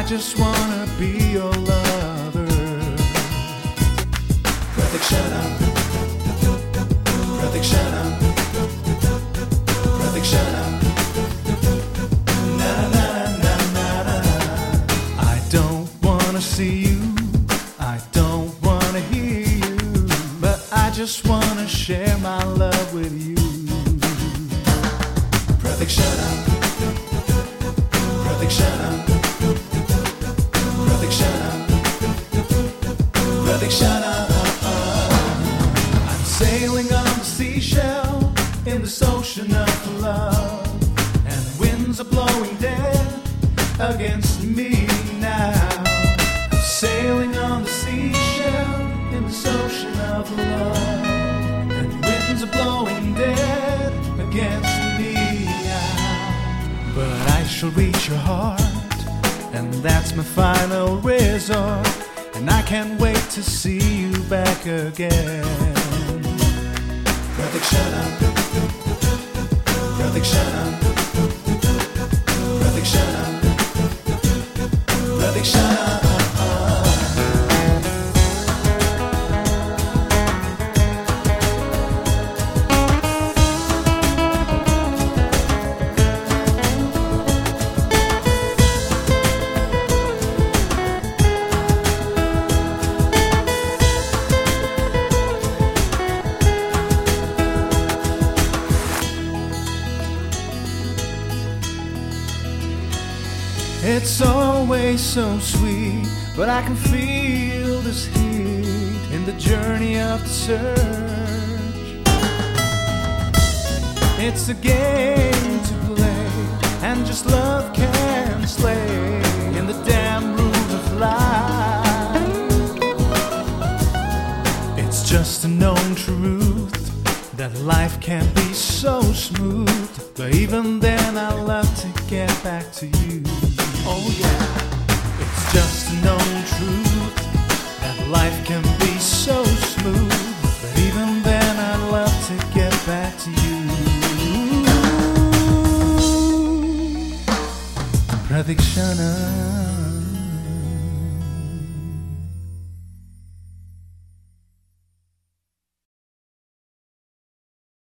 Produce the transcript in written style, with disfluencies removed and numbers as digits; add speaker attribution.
Speaker 1: just wanna be your lover. Pratikshana, Pratikshana, Pratikshana. Na na na na na. I don't wanna see you, I don't wanna hear you, but I just wanna share my love with you. Pratikshana, Pratikshana, Pratikshana, Pratikshana. I'm sailing on the seashell in this ocean of love, and the winds are blowing dead against me now. I'm sailing on the seashell in this ocean of love, and the winds are blowing dead against me now. But I shall reach your heart, and that's my final resort, and I can't wait to see you back again. Pratikshana, Pratikshana, Pratikshana, Pratikshana. It's always so sweet, but I can feel this heat in the journey of the search. It's a game to play, and just love can slay in the damn rules of life. It's just a known truth that life can't be so smooth, but even then I love to get back to you. Oh yeah, it's just a known truth